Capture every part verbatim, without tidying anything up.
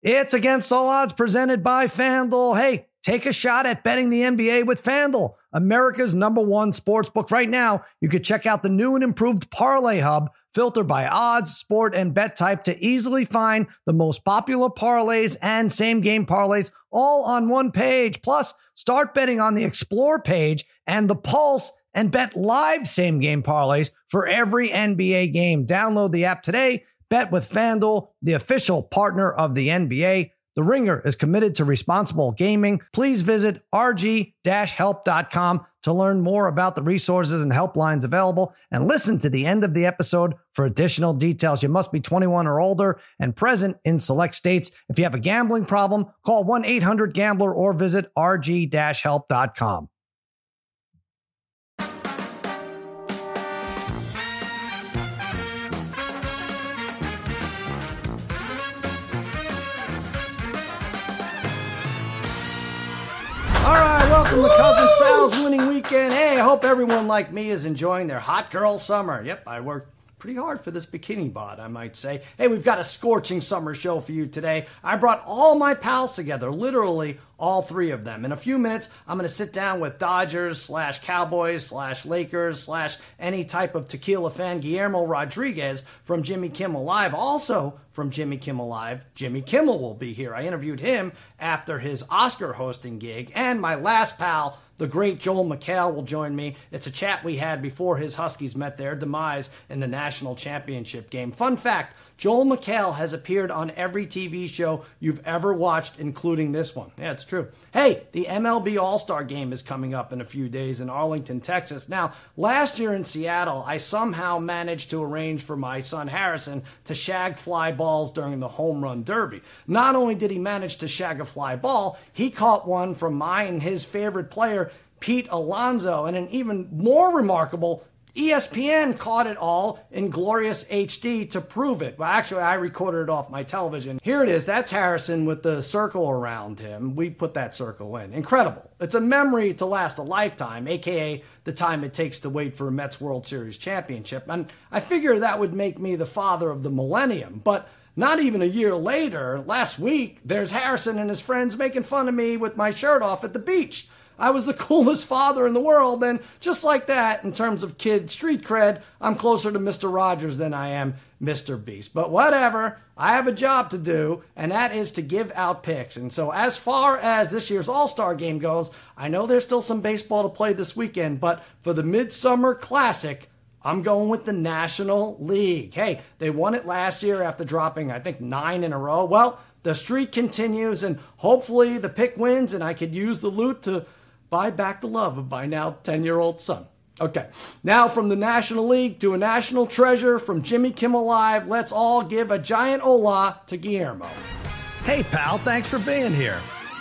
It's Against All Odds presented by FanDuel. Hey, take a shot at betting the N B A with FanDuel, America's number one sports book. Right now, you can check out the new and improved Parlay Hub, filtered by odds, sport, and bet type to easily find the most popular parlays and same-game parlays all on one page. Plus, start betting on the Explore page and the Pulse and bet live same-game parlays for every N B A game. Download the app today. Bet with FanDuel, the official partner of the N B A. The Ringer is committed to responsible gaming. Please visit r g dash help dot com to learn more about the resources and helplines available, and listen to the end of the episode for additional details. You must be twenty-one or older and present in select states. If you have a gambling problem, call one eight hundred gambler or visit r g dash help dot com. All right, welcome to Cousin Sal's Winning Weekend. Hey, I hope everyone like me is enjoying their hot girl summer. Yep, I worked pretty hard for this bikini bod, I might say. Hey, we've got a scorching summer show for you today. I brought all my pals together, literally all three of them. In a few minutes, I'm going to sit down with Dodgers slash Cowboys slash Lakers slash any type of tequila fan, Guillermo Rodriguez from Jimmy Kimmel Live. Also from Jimmy Kimmel Live, Jimmy Kimmel will be here. I interviewed him after his Oscar hosting gig. And my last pal, the great Joel McHale, will join me. It's a chat we had before his Huskies met their demise in the national championship game. Fun fact, Joel McHale has appeared on every T V show you've ever watched, including this one. Yeah, it's true. Hey, the M L B All-Star Game is coming up in a few days in Arlington, Texas. Now, last year in Seattle, I somehow managed to arrange for my son Harrison to shag fly balls during the home run derby. Not only did he manage to shag a fly ball, he caught one from mine and his favorite player, Pete Alonso, and an even more remarkable E S P N caught it all in glorious H D to prove it. Well, actually, I recorded it off my television. Here it is. That's Harrison with the circle around him. We put that circle in. Incredible. It's a memory to last a lifetime, a k a the time it takes to wait for a Mets World Series championship. And I figure that would make me the father of the millennium. But not even a year later, last week, there's Harrison and his friends making fun of me with my shirt off at the beach. I was the coolest father in the world, and just like that, in terms of kid street cred, I'm closer to Mister Rogers than I am Mister Beast. But whatever, I have a job to do, and that is to give out picks. And so as far as this year's All-Star Game goes, I know there's still some baseball to play this weekend, but for the Midsummer Classic, I'm going with the National League. Hey, they won it last year after dropping, I think, nine in a row. Well, the streak continues, and hopefully the pick wins, and I could use the loot to buy back the love of my now ten-year-old son. Okay, now from the National League to a national treasure from Jimmy Kimmel Live, let's all give a giant hola to Guillermo. Hey, pal, thanks for being here.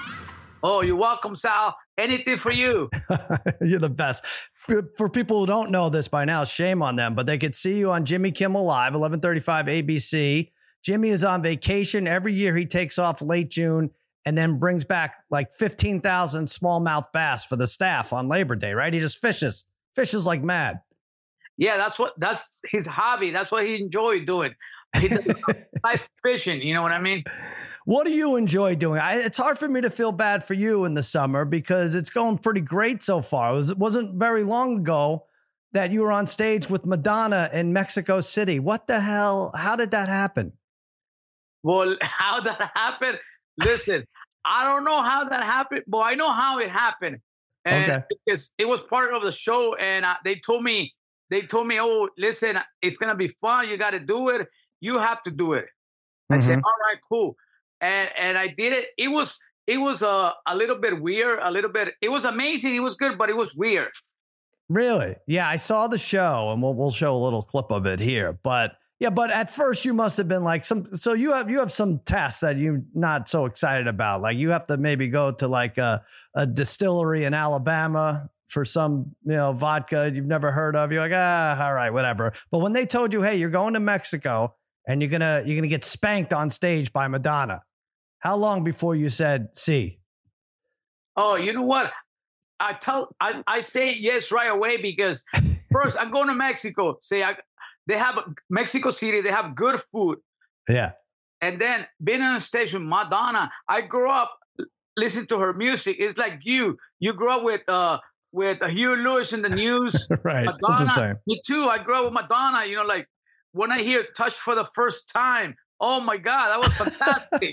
Oh, you're welcome, Sal. Anything for you. You're the best. For people who don't know this by now, shame on them, but they could see you on Jimmy Kimmel Live, eleven thirty-five A B C. Jimmy is on vacation. Every year he takes off late June and then brings back like fifteen thousand smallmouth bass for the staff on Labor Day, right? He just fishes, fishes like mad. Yeah, that's what, that's his hobby. That's what he enjoyed doing. He does life fishing, you know what I mean? What do you enjoy doing? I, it's hard for me to feel bad for you in the summer because it's going pretty great so far. It, was, it wasn't very long ago that you were on stage with Madonna in Mexico City. What the hell? How did that happen? Well, how that happened? Listen, I don't know how that happened, but I know how it happened. And okay. Because it was part of the show, and uh, they told me, they told me, oh, listen, it's gonna be fun. You got to do it. You have to do it. Mm-hmm. I said, all right, cool. And and I did it. It was it was a a little bit weird, a little bit. It was amazing. It was good, but it was weird. Really? Yeah, I saw the show, and we'll we'll show a little clip of it here, but. Yeah, but at first you must have been like some. So you have you have some tasks that you're not so excited about. Like you have to maybe go to like a, a distillery in Alabama for some you know vodka you've never heard of. You're like ah, all right, whatever. But when they told you, hey, you're going to Mexico and you're gonna you're gonna get spanked on stage by Madonna, how long before you said see? Oh, you know what? I tell I I say yes right away because first I'm going to Mexico. Say I. They have Mexico City. They have good food. Yeah. And then being on stage with Madonna, I grew up listening to her music. It's like you. You grew up with uh with uh, Huey Lewis in the News. Right. Madonna. It's the same. Me too. I grew up with Madonna. You know, like when I hear Touch for the first time, oh my God, that was fantastic.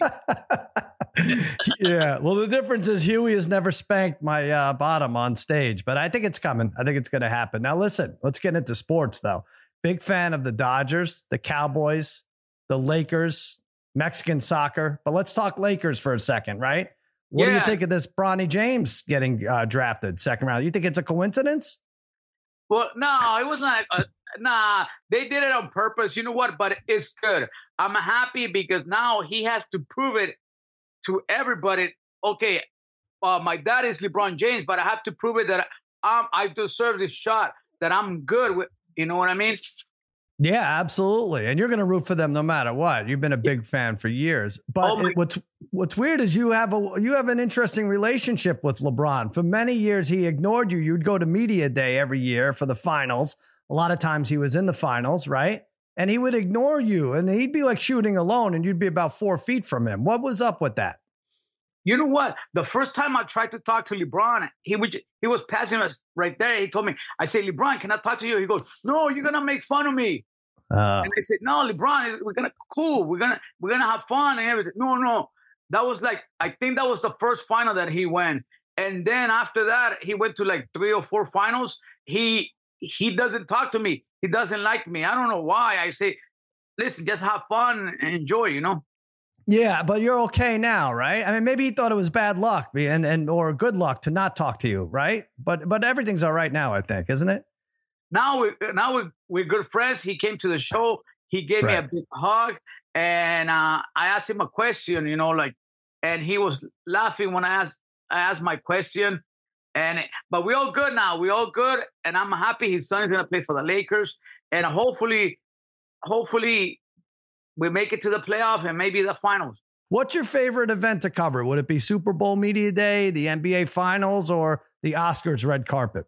Yeah. Well, the difference is Huey has never spanked my uh, bottom on stage, but I think it's coming. I think it's going to happen. Now, listen, let's get into sports, though. Big fan of the Dodgers, the Cowboys, the Lakers, Mexican soccer. But let's talk Lakers for a second, right? What yeah. do you think of this Bronny James getting uh, drafted second round? You think it's a coincidence? Well, no, it wasn't. Like a, nah, they did it on purpose. You know what? But it's good. I'm happy because now he has to prove it to everybody. Okay, uh, my dad is LeBron James, but I have to prove it that um, I deserve this shot, that I'm good with, you know what I mean? Yeah, absolutely. And you're going to root for them no matter what. You've been a big fan for years. But Oh my- it, what's what's weird is you have a you have an interesting relationship with LeBron. For many years, he ignored you. You'd go to media day every year for the finals. A lot of times he was in the finals, right? And he would ignore you, and he'd be like shooting alone, and you'd be about four feet from him. What was up with that? You know what? The first time I tried to talk to LeBron, he would he was passing us right there. He told me, I said, LeBron, can I talk to you? He goes, no, you're gonna make fun of me. Uh, and I said, no, LeBron, we're gonna cool. We're gonna we're gonna have fun and everything. No, no. That was like, I think that was the first final that he went. And then after that, he went to like three or four finals. He he doesn't talk to me. He doesn't like me. I don't know why. I say, listen, just have fun and enjoy, you know? Yeah, but you're okay now, right? I mean, maybe he thought it was bad luck and and or good luck to not talk to you, right? But but everything's all right now, I think, isn't it? Now we now we we're good friends. He came to the show. He gave right. me a big hug, and uh, I asked him a question, you know, like, and he was laughing when I asked I asked my question. And but we all good now. We all good, and I'm happy his son is gonna play for the Lakers, and hopefully, hopefully. we make it to the playoff and maybe the finals. What's your favorite event to cover? Would it be Super Bowl Media Day, the N B A Finals, or the Oscars red carpet?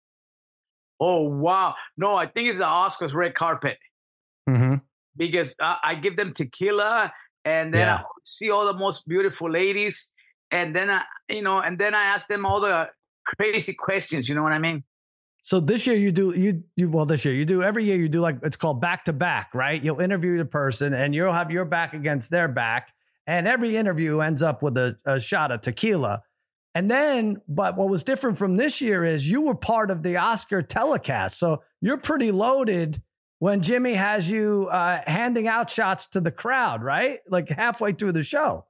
Oh, wow. No, I think it's the Oscars red carpet. Mm-hmm. Because uh, I give them tequila, and then yeah. I see all the most beautiful ladies. And then, I, you know, and then I ask them all the crazy questions. You know what I mean? So this year you do, you, you, well, this year you do, every year you do like, it's called back to back, right? You'll interview the person and you'll have your back against their back. And every interview ends up with a, a shot of tequila. And then, but what was different from this year is you were part of the Oscar telecast. So you're pretty loaded when Jimmy has you uh, handing out shots to the crowd, right? Like halfway through the show.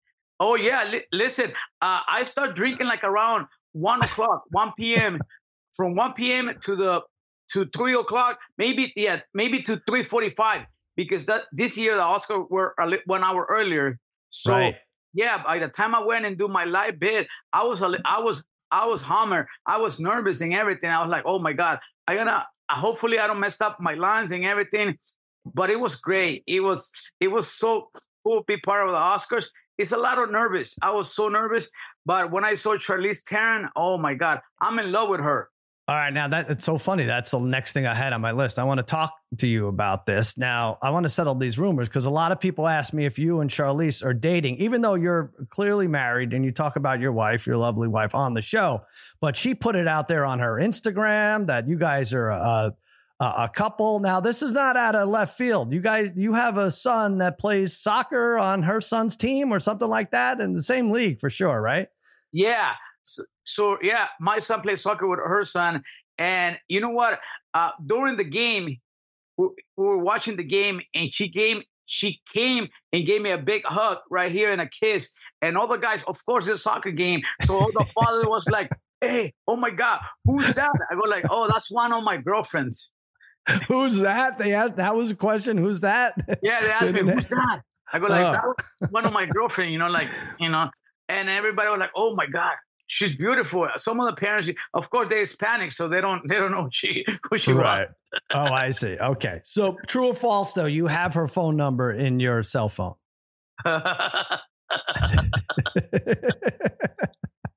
Oh yeah. Li- listen, uh, I start drinking like around one o'clock, one p.m. From one p.m. to the to three o'clock, maybe yeah, maybe to three forty-five, because that this year the Oscar were a li- one hour earlier. So right. yeah, by the time I went and do my live bid, I was a li- I was I was hammered. I was nervous and everything. I was like, oh my God, I gonna hopefully I don't mess up my lines and everything. But it was great. It was it was so cool to be part of the Oscars. It's a lot of nervous. I was so nervous, but when I saw Charlize Theron, oh my God, I'm in love with her. All right. Now that it's so funny. That's the next thing I had on my list. I want to talk to you about this. Now, I want to settle these rumors because a lot of people ask me if you and Charlize are dating, even though you're clearly married and you talk about your wife, your lovely wife on the show. But she put it out there on her Instagram that you guys are a, a, a couple. Now, this is not out of left field. You guys, you have a son that plays soccer on her son's team or something like that in the same league for sure, right? Yeah. So, so, yeah, my son plays soccer with her son. And you know what? Uh, during the game, we, we were watching the game, and she came, she came and gave me a big hug right here and a kiss. And all the guys, of course, it's a soccer game. So all the father was like, hey, oh, my God, who's that? I go like, oh, that's one of my girlfriends. Who's that? They asked, that was a question. Who's that? Yeah, they asked me, who's that? I go like, oh. that was one of my girlfriends, you know, like, you know. And everybody was like, oh, my God. She's beautiful. Some of the parents, of course, they're Hispanic, so they don't they don't know who she who she right. was. Oh, I see. Okay. So true or false, though, you have her phone number in your cell phone.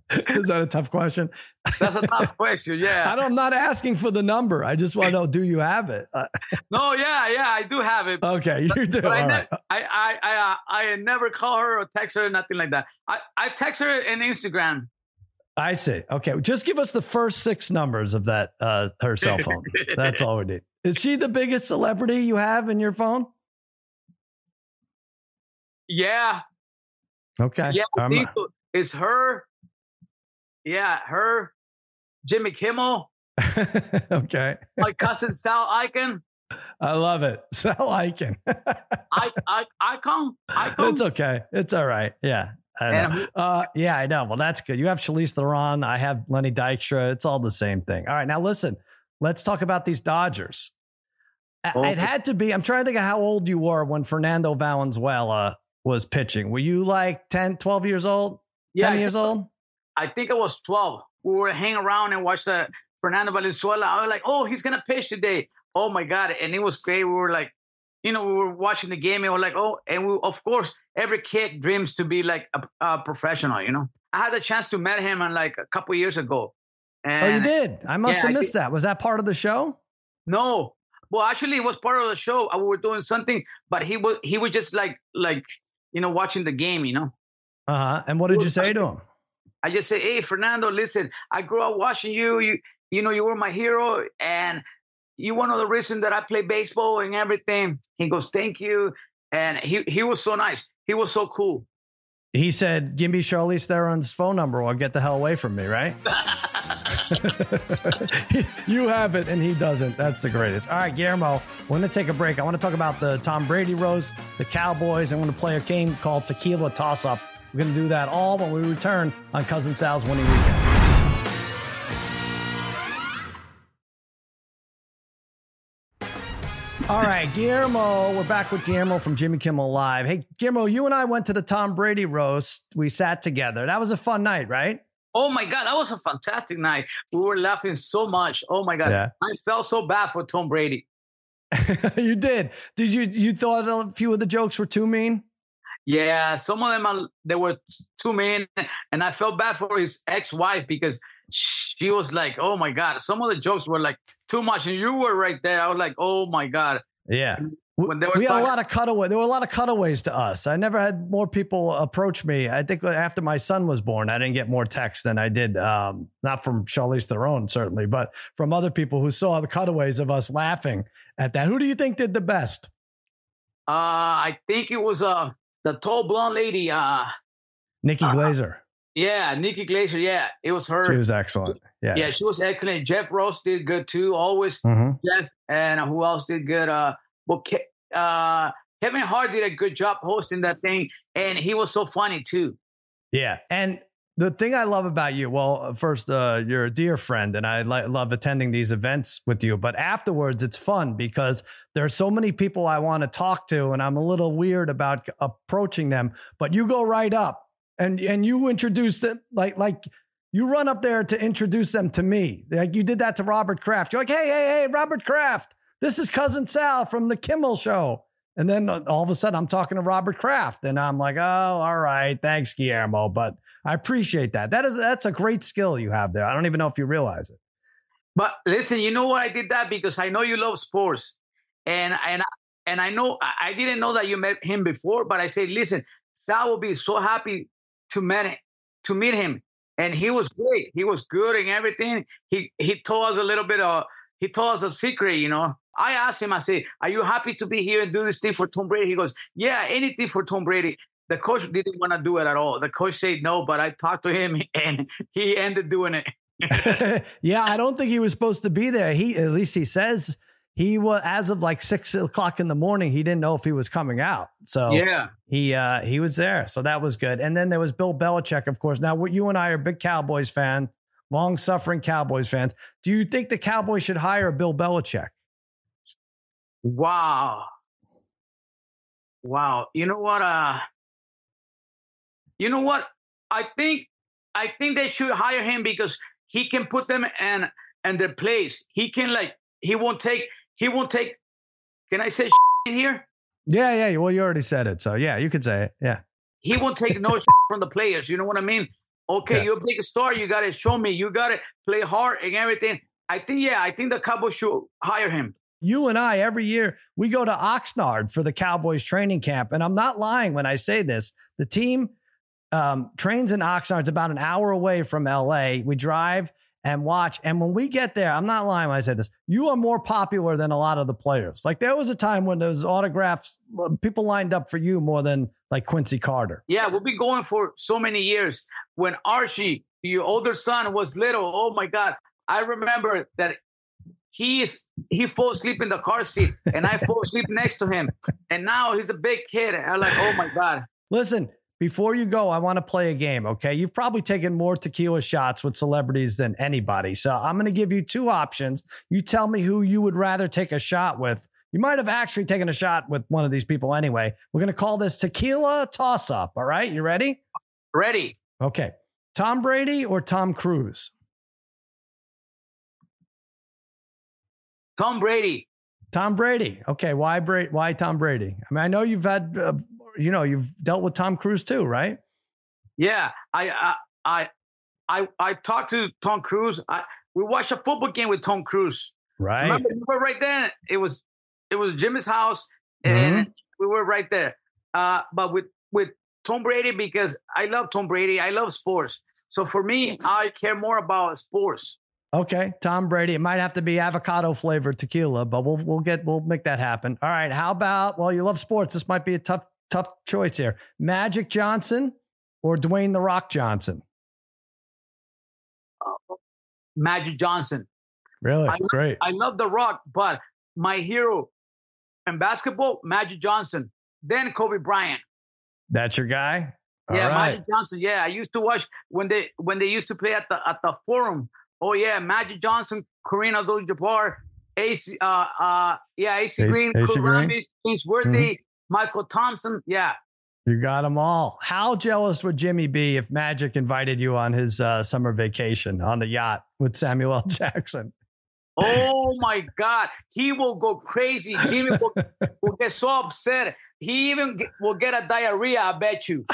Is that a tough question? That's a tough question. Yeah. I don't, I'm not asking for the number. I just want to know, do you have it? Uh, no, yeah, yeah, I do have it. Okay, you do. But I, All ne- right. I, I, I, uh, I never call her or text her, nothing like that. I, I text her in Instagram. I see. Okay, just give us the first six numbers of that uh, her cell phone. That's all we need. Is she the biggest celebrity you have in your phone? Yeah. Okay. Yeah, I Um, think so. It's her. Yeah, her. Jimmy Kimmel. okay. My cousin Sal Icon. I love it. Sal Icon. I, I, Icon. Icon. It's okay. It's all right. Yeah. I know. Uh, yeah, I know. Well, that's good. You have Charlize Theron. I have Lenny Dykstra. It's all the same thing. All right. Now, listen, let's talk about these Dodgers. Okay. It had to be, I'm trying to think of how old you were when Fernando Valenzuela was pitching. Were you like ten, twelve years old? Yeah, ten years old? I think I was twelve. We were hanging around and watched the Fernando Valenzuela. I was like, oh, he's going to pitch today. Oh, my God. And it was great. We were like, you know, we were watching the game and we're like, oh, and we, of course, every kid dreams to be like a, a professional, you know. I had a chance to meet him on like a couple years ago. And oh, you did? I must yeah, have missed that. Was that part of the show? No. Well, actually, it was part of the show. We were doing something, but he was he was just like like you know watching the game, you know. Uh huh. And what did you say to him? I just say, hey, Fernando, listen, I grew up watching you. You you know you were my hero, and you one of the reasons that I play baseball and everything. He goes, thank you, and he he was so nice. He was so cool. He said, give me Charlize Theron's phone number or get the hell away from me, right? You have it and he doesn't. That's the greatest. All right, Guillermo, we're going to take a break. I want to talk about the Tom Brady roast, the Cowboys. I'm going to play a game called Tequila Toss-Up. We're going to do that all when we return on Cousin Sal's Winning Weekend. All right, Guillermo, we're back with Guillermo from Jimmy Kimmel Live. Hey, Guillermo, you and I went to the Tom Brady roast. We sat together. That was a fun night, right? Oh, my God. That was a fantastic night. We were laughing so much. Oh, my God. Yeah. I felt so bad for Tom Brady. You did. Did you, you thought a few of the jokes were too mean? Yeah, some of them, are, they were too mean. And I felt bad for his ex-wife because she was like, oh, my God. Some of the jokes were like too much. And you were right there. I was like, oh, my God. Yeah. When they were we talking- had a lot of cutaway. There were a lot of cutaways to us. I never had more people approach me. I think after my son was born, I didn't get more texts than I did. Um, not from Charlize Theron, certainly, but from other people who saw the cutaways of us laughing at that. Who do you think did the best? Uh, I think it was uh, the tall blonde lady. Uh, Nikki uh, Glazer. Yeah, Nikki Glazer. Yeah, it was her. She was excellent. Yeah, yeah, she was excellent. Jeff Ross did good too. Always mm-hmm. Jeff. And who else did good? Uh, well, Ke- uh, Kevin Hart did a good job hosting that thing, and he was so funny too. Yeah, and the thing I love about you, well, first, uh, you're a dear friend, and I li- love attending these events with you. But afterwards, it's fun because there are so many people I want to talk to, and I'm a little weird about approaching them. But you go right up, and and you introduce them like like. You run up there to introduce them to me. Like you did that to Robert Kraft. You're like, hey, hey, hey, Robert Kraft. This is Cousin Sal from the Kimmel Show. And then all of a sudden I'm talking to Robert Kraft and I'm like, oh, all right. Thanks, Guillermo. But I appreciate that. That is, that's a great skill you have there. I don't even know if you realize it. But listen, you know what? I did that because I know you love sports. And, and, and I know, I didn't know that you met him before, but I said, listen, Sal will be so happy to meet, to meet him. And he was great. He was good and everything. He he told us a little bit of, he told us a secret, you know. I asked him, I said, are you happy to be here and do this thing for Tom Brady? He goes, yeah, anything for Tom Brady. The coach didn't want to do it at all. The coach said no, but I talked to him and he ended doing it. Yeah, I don't think he was supposed to be there. He, at least he says he was, as of like six o'clock in the morning, he didn't know if he was coming out. So yeah, he uh, he was there. So that was good. And then there was Bill Belichick, of course. Now, you and I are big Cowboys fan, long suffering Cowboys fans. Do you think the Cowboys should hire Bill Belichick? Wow. Wow. You know what? Uh, you know what? I think I think they should hire him because he can put them in, in their place. He can like he won't take he won't take. Can I say in here? Yeah, yeah. Well, you already said it, so yeah, you could say it. Yeah. He won't take no from the players. You know what I mean? Okay, Yeah. you're a big star. You got to show me. You got to play hard and everything. I think, yeah, I think the Cowboys should hire him. You and I, every year, we go to Oxnard for the Cowboys training camp. And I'm not lying when I say this. The team um, trains in Oxnard. It's about an hour away from L A. We drive and watch. And when we get there, I'm not lying when I say this, you are more popular than a lot of the players. Like there was a time when those autographs, people lined up for you more than like Quincy Carter. Yeah, we've been going for so many years. When Archie, your older son, was little, oh my God, I remember that he is he falls asleep in the car seat and I fall asleep next to him. And now he's a big kid. And I'm like, oh my God. Listen, before you go, I want to play a game, okay? You've probably taken more tequila shots with celebrities than anybody. So I'm going to give you two options. You tell me who you would rather take a shot with. You might have actually taken a shot with one of these people anyway. We're going to call this tequila toss-up, all right? You ready? Ready. Okay. Tom Brady or Tom Cruise? Tom Brady. Tom Brady. Okay. Why Brady? Why Tom Brady? I mean, I know you've had, uh, you know, you've dealt with Tom Cruise too, right? Yeah. I, I, I, I, I talked to Tom Cruise. I, we watched a football game with Tom Cruise. Right. Remember, we were right there. It was, it was Jimmy's house and mm-hmm. we were right there. Uh, but with, with Tom Brady, because I love Tom Brady. I love sports. So for me, I care more about sports. Okay, Tom Brady. It might have to be avocado flavored tequila, but we'll we'll get we'll make that happen. All right. How about? Well, you love sports. This might be a tough tough choice here. Magic Johnson or Dwayne the Rock Johnson? Uh, Magic Johnson. Really? I love, Great. I love the Rock, but my hero in basketball, Magic Johnson. Then Kobe Bryant. That's your guy. All yeah, right. Magic Johnson. Yeah, I used to watch when they when they used to play at the at the Forum. Oh yeah, Magic Johnson, Kareem Abdul-Jabbar, A C, uh, uh, yeah, A C Green, A C Green, James Worthy, mm-hmm. Michael Thompson. Yeah, you got them all. How jealous would Jimmy be if Magic invited you on his uh, summer vacation on the yacht with Samuel L. Jackson? Oh my God, he will go crazy. Jimmy will, will get so upset. He even get, will get a diarrhea, I bet you.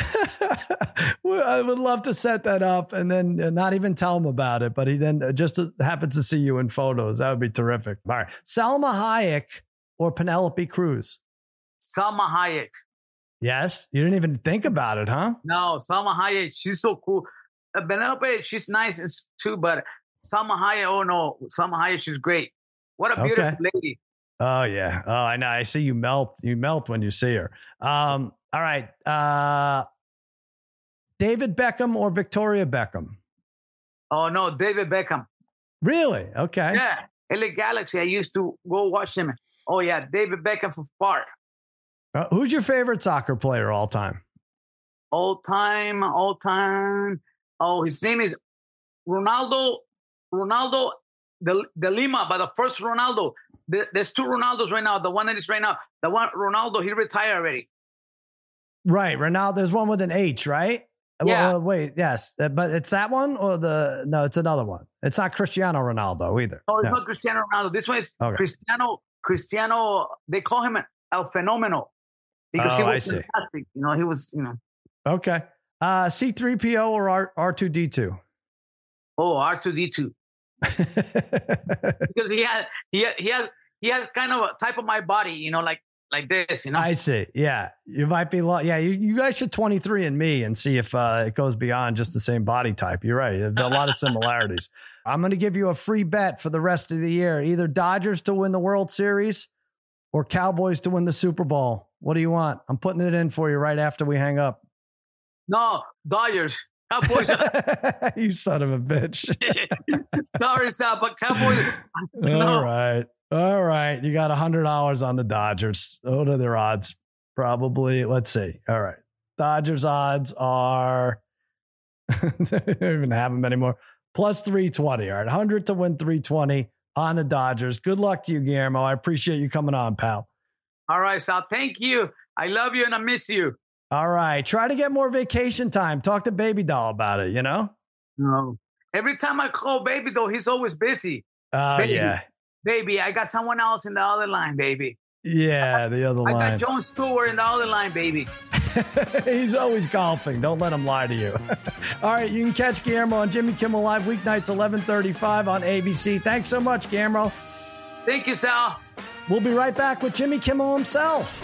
I would love to set that up and then not even tell him about it, but he then just happens to see you in photos. That would be terrific. All right. Salma Hayek or Penelope Cruz? Salma Hayek. Yes? You didn't even think about it, huh? No, Salma Hayek, she's so cool. Uh, Penelope, she's nice too, but Salma Hayek, oh no, Salma Hayek, she's great. What a beautiful okay. lady. Oh, yeah. Oh, I know. I see you melt. You melt when you see her. Um, all right. Uh, David Beckham or Victoria Beckham? Oh, no, David Beckham. Really? Okay. Yeah. L A Galaxy, I used to go watch him. Oh, yeah, David Beckham for far. Uh, who's your favorite soccer player all time? All time, all time. Oh, his name is Ronaldo. Ronaldo de, de Lima, but the first Ronaldo. There's two Ronaldos right now. The one that is right now, the one Ronaldo, he retired already. Right, Ronaldo. There's one with an H, right? Yeah. Well, wait, yes, but it's that one or the no? It's another one. It's not Cristiano Ronaldo either. No, it's no. not Cristiano Ronaldo. This one is okay. Cristiano. Cristiano. They call him El Fenomeno because oh, he was I see. fantastic. You know, he was. You know. Okay. Uh, C three P O or R two D two? Oh, R two D two. Because he has he he has he has kind of a type of my body, you know, like like this, you know. I see. Yeah, you might be. Lo- yeah, you, you guys should twenty-three and me and see if uh, it goes beyond just the same body type. You're right. There's a lot of similarities. I'm going to give you a free bet for the rest of the year: either Dodgers to win the World Series or Cowboys to win the Super Bowl. What do you want? I'm putting it in for you right after we hang up. No, Dodgers. Cowboys. You son of a bitch. Sorry, Sal, but Cowboys. No. All right. All right. You got one hundred dollars on the Dodgers. What are their odds? Probably. Let's see. All right. Dodgers odds are, they don't even have them anymore. Plus three twenty. All right. one hundred to win three twenty on the Dodgers. Good luck to you, Guillermo. I appreciate you coming on, pal. All right, Sal. Thank you. I love you and I miss you. All right. Try to get more vacation time. Talk to Baby Doll about it, you know? No. Every time I call Baby Doll, he's always busy. Oh, uh, yeah. Baby, I got someone else in the other line, baby. Yeah, got, the other line. I got Jon Stewart in the other line, baby. He's always golfing. Don't let him lie to you. All right, you can catch Guillermo on Jimmy Kimmel Live weeknights eleven thirty-five on A B C. Thanks so much, Guillermo. Thank you, Sal. We'll be right back with Jimmy Kimmel himself.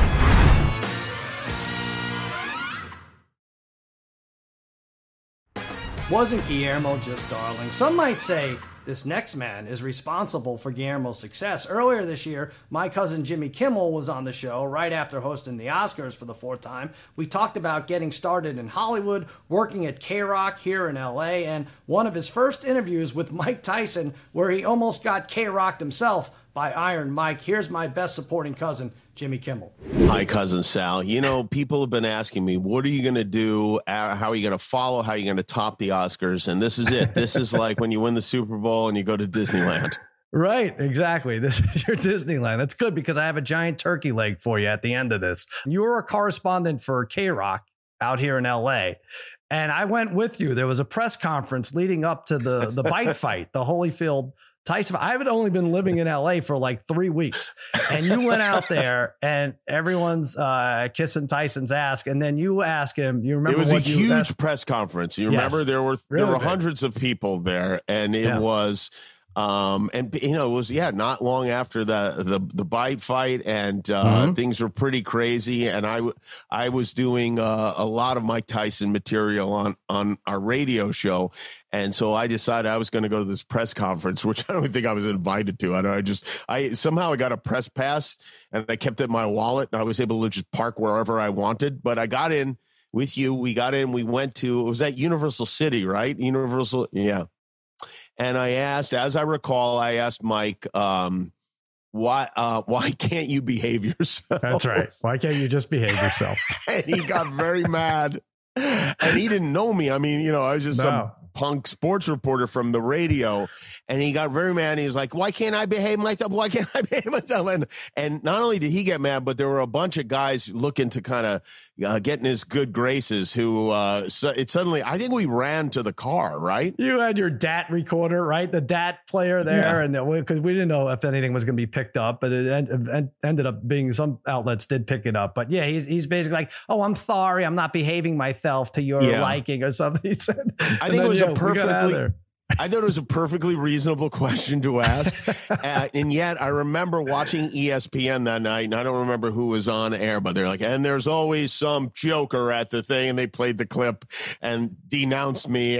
Wasn't Guillermo just darling? Some might say this next man is responsible for Guillermo's success. Earlier this year, my cousin Jimmy Kimmel was on the show right after hosting the Oscars for the fourth time. We talked about getting started in Hollywood, working at K-Rock here in L A, and one of his first interviews with Mike Tyson, where he almost got K-Rocked himself by Iron Mike. Here's my best supporting cousin, Jimmy Kimmel. Hi, cousin Sal. You know, people have been asking me, what are you going to do? Uh, how are you going to follow? How are you going to top the Oscars? And this is it. This is like when you win the Super Bowl and you go to Disneyland. Right, exactly. This is your Disneyland. That's good because I have a giant turkey leg for you at the end of this. You were a correspondent for K-Rock out here in L A, and I went with you. There was a press conference leading up to the, the bite fight, the Holyfield Tyson. I haven't only been living in L A for like three weeks, and you went out there, and everyone's uh, kissing Tyson's ass, and then you ask him. You remember? It was what a you huge asked? press conference. You Yes. remember there were Really there were big. hundreds of people there, and it Yeah. was. Um, and you know, it was, yeah, not long after the, the, the bite fight, and, uh, Mm-hmm. things were pretty crazy. And I, w- I was doing, uh, a lot of Mike Tyson material on, on our radio show. And so I decided I was going to go to this press conference, which I don't even think I was invited to. I don't, I just, I somehow I got a press pass and I kept it in my wallet, and I was able to just park wherever I wanted, but I got in with you. We got in, we went to, it was at Universal City, right? Universal. Yeah. And I asked, as I recall, I asked Mike, um, why, uh, why can't you behave yourself? That's right. Why can't you just behave yourself? And he got very mad. And he didn't know me. I mean, you know, I was just No. some punk sports reporter from the radio. And he got very mad. He was like, why can't I behave myself? Why can't I behave myself? And, and not only did he get mad, but there were a bunch of guys looking to kind of uh, get in his good graces who, uh, so it suddenly, I think we ran to the car, right? You had your D A T recorder, right? The D A T player there. Yeah. And because we didn't know if anything was going to be picked up, but it en- en- ended up being some outlets did pick it up. But yeah, he's, he's basically like, oh, I'm sorry. I'm not behaving myself to your Yeah. liking or something. He said, I think it was a perfectly, there. I thought it was a perfectly reasonable question to ask. uh, and yet I remember watching E S P N that night, and I don't remember who was on air, but they're like, and there's always some joker at the thing. And they played the clip and denounced me,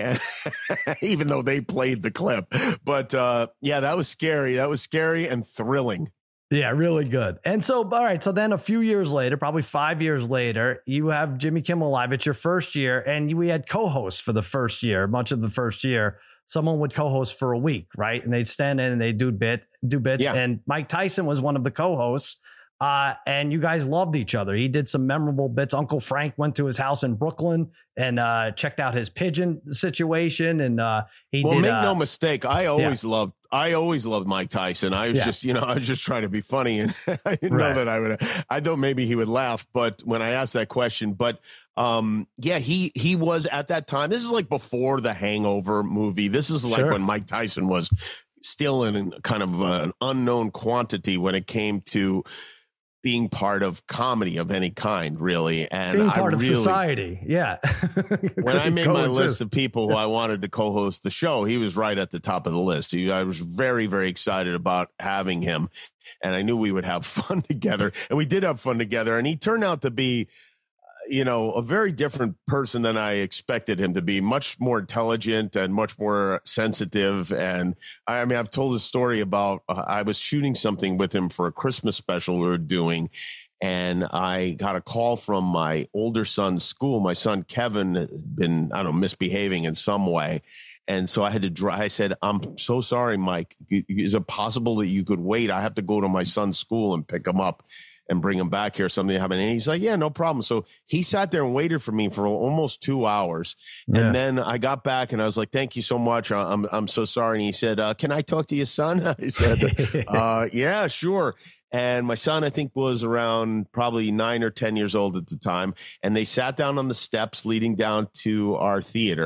even though they played the clip. But uh, yeah, that was scary. That was scary and thrilling. Yeah, really good. And so, all right. So then a few years later, probably five years later, you have Jimmy Kimmel Live. It's your first year. And we had co-hosts for the first year, much of the first year. Someone would co-host for a week, right? And they'd stand in and they'd do bit, do bits. Yeah. And Mike Tyson was one of the co-hosts. Uh, and you guys loved each other. He did some memorable bits. Uncle Frank went to his house in Brooklyn and uh, checked out his pigeon situation. And uh, he well, did, make uh, no mistake. I always loved, I always loved Mike Tyson. I was Yeah. just, you know, I was just trying to be funny, and I didn't Right. know that I would, I thought maybe he would laugh, but when I asked that question, but um, yeah, he, he was at that time, this is like before the Hangover movie. This is like Sure. when Mike Tyson was still in kind of an unknown quantity when it came to being part of comedy of any kind, really. And being I part of really, society. Yeah. when I made my Coexist. list of people who I wanted to co-host the show, he was right at the top of the list. He, I was very, very excited about having him, and I knew we would have fun together, and we did have fun together. And he turned out to be, you know, a very different person than I expected him to be, much more intelligent and much more sensitive. And I, I mean, I've told a story about, uh, I was shooting something with him for a Christmas special we were doing. And I got a call from my older son's school. My son, Kevin, had been, I don't know, misbehaving in some way. And so I had to drive. I said, I'm so sorry, Mike. Is it possible that you could wait? I have to go to my son's school and pick him up and bring him back here. Something happened. And he's like, yeah, no problem. So he sat there and waited for me for almost two hours. Yeah. And then I got back and I was like, thank you so much. I'm, I'm so sorry. And he said, uh, can I talk to your son? I said, uh, yeah, sure. And my son, I think, was around probably nine or ten years old at the time. And they sat down on the steps leading down to our theater.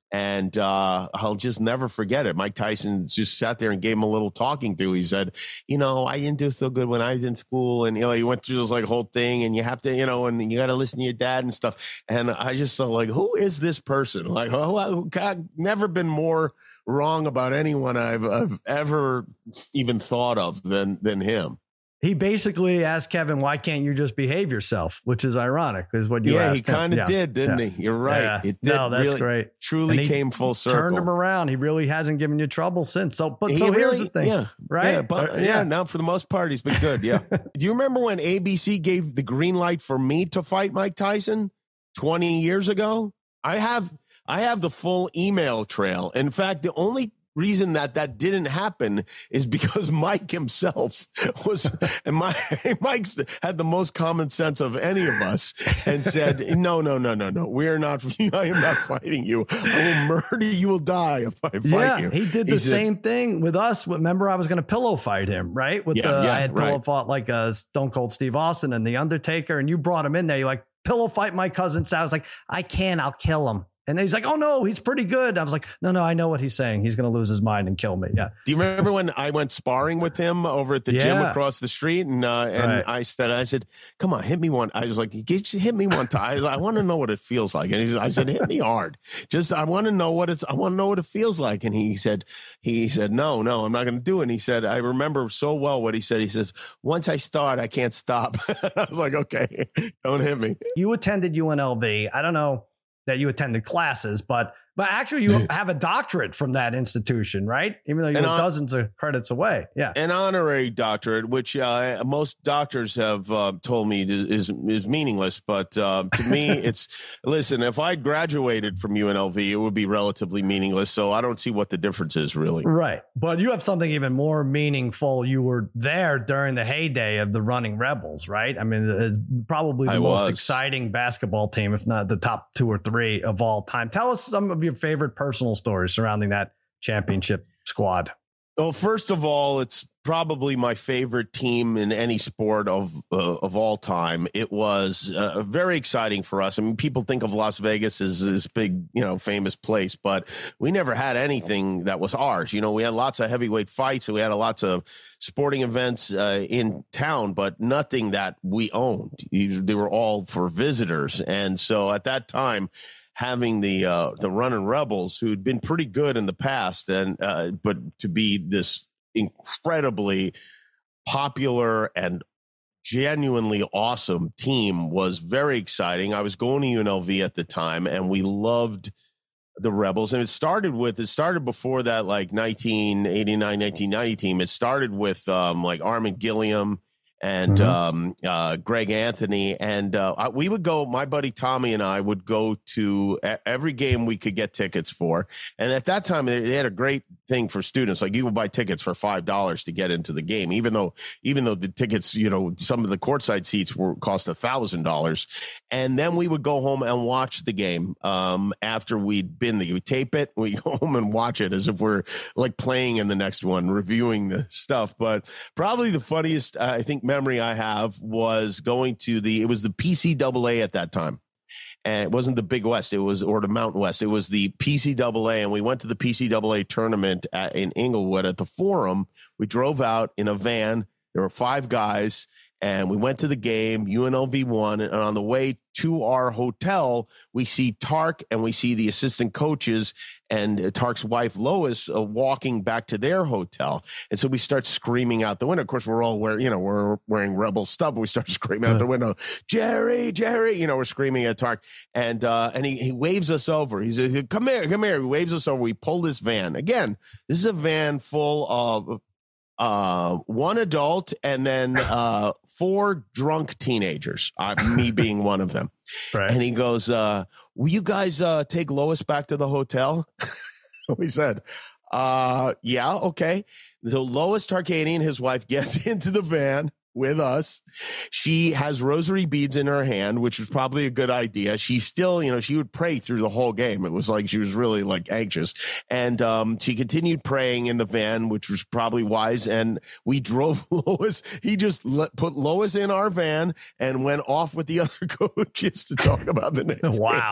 And uh, I'll just never forget it. Mike Tyson just sat there and gave him a little talking to. He said, you know, I didn't do so good when I was in school. And, you know, he went through this like whole thing and you have to, you know, and you got to listen to your dad and stuff. And I just thought like, who is this person? Like, oh, I've never been more wrong about anyone I've, I've ever even thought of than, than him. He basically asked Kevin, why can't you just behave yourself? Which is ironic, is what you yeah, asked. He kind of yeah. did, didn't yeah. he? You're right. Yeah. It did. No, that's really, great. Truly came full circle. Turned him around. He really hasn't given you trouble since. So, but he so really, here's the thing, yeah, right? Yeah, but, uh, yeah. yeah, now for the most part, he's been good. Yeah. Do you remember when A B C gave the green light for me to fight Mike Tyson twenty years ago? I have, I have the full email trail. In fact, the only reason that that didn't happen is because Mike himself was, and my, Mike's had the most common sense of any of us and said, no, no, no, no, no, we're not, I am not fighting you. I will murder you, will die if I fight yeah, you. He did the he same said, thing with us. Remember, I was going to pillow fight him, right? With yeah, the, yeah, I had pillow right. fought like a Stone Cold Steve Austin and The Undertaker, and you brought him in there. You're like, pillow fight my cousin. So I was like, I can, I'll kill him. And he's like, oh, no, he's pretty good. I was like, no, no, I know what he's saying. He's going to lose his mind and kill me. Yeah. Do you remember when I went sparring with him over at the yeah. gym across the street? And uh, and right. I said, I said, come on, hit me one. I was like, hit me one time. I, was like, I want to know what it feels like. And he, I said, hit me hard. Just, I want to know what it's, I want to know what it feels like. And he said, he said, no, no, I'm not going to do it. And he said, I remember so well what he said. He says, once I start, I can't stop. I was like, okay, don't hit me. You attended U N L V. I don't know that you attended classes, but but actually you have a doctorate from that institution, right? Even though you're on, dozens of credits away. Yeah. An honorary doctorate, which uh, most doctors have uh, told me is is meaningless. But uh, to me, it's, listen, if I graduated from U N L V, it would be relatively meaningless. So I don't see what the difference is really. Right. But you have something even more meaningful. You were there during the heyday of the Running Rebels, right? I mean, it's probably the I most was. exciting basketball team, if not the top two or three of all time. Tell us some of your favorite personal stories surrounding that championship squad. Well, first of all, it's probably my favorite team in any sport of uh, of all time. It was uh, very exciting for us. I mean, people think of Las Vegas as this big, you know, famous place, but we never had anything that was ours. You know, we had lots of heavyweight fights and we had lots of sporting events uh, in town, but nothing that we owned. They were all for visitors. And so at that time, having the uh, the Running Rebels, who'd been pretty good in the past, and uh, but to be this incredibly popular and genuinely awesome team was very exciting. I was going to U N L V at the time, and we loved the Rebels. And it started with, it started before that, like nineteen eighty-nine, nineteen ninety team. It started with um, like Armin Gilliam and mm-hmm. um, uh, Greg Anthony. And uh, we would go, my buddy Tommy and I would go to every game we could get tickets for. And at that time, they had a great thing for students. Like you would buy tickets for five dollars to get into the game, even though, even though the tickets, you know, some of the courtside seats were cost a thousand dollars. And then we would go home and watch the game um, after we'd been there. We tape it, we go home and watch it as if we're like playing in the next one, reviewing the stuff. But probably the funniest, uh, I think, memory I have was going to the, it was the P C A A at that time. And it wasn't the Big West, it was, or the Mountain West. It was the P C A A. And we went to the P C A A tournament at, in Inglewood at the Forum. We drove out in a van. There were five guys. And we went to the game, U N L V won, and on the way to our hotel, we see Tark and we see the assistant coaches and Tark's wife, Lois, uh, walking back to their hotel. And so we start screaming out the window. Of course, we're all wearing, you know, we're wearing Rebel stuff. We start screaming out the window, Jerry, Jerry, you know, we're screaming at Tark. And, uh, and he, he waves us over. He says, come here, come here. He waves us over. We pull this van. Again, this is a van full of uh, one adult and then uh, four drunk teenagers, uh, me being one of them. Right. And he goes, uh, will you guys uh, take Lois back to the hotel? We said, uh, yeah, okay. So Lois Tarkanian, his wife, gets into the van with us. She has rosary beads in her hand, which was probably a good idea. She still, you know, she would pray through the whole game. It was like she was really like anxious. And um, she continued praying in the van, which was probably wise. And we drove Lois. He just let, put Lois in our van and went off with the other coaches to talk about the next wow. game.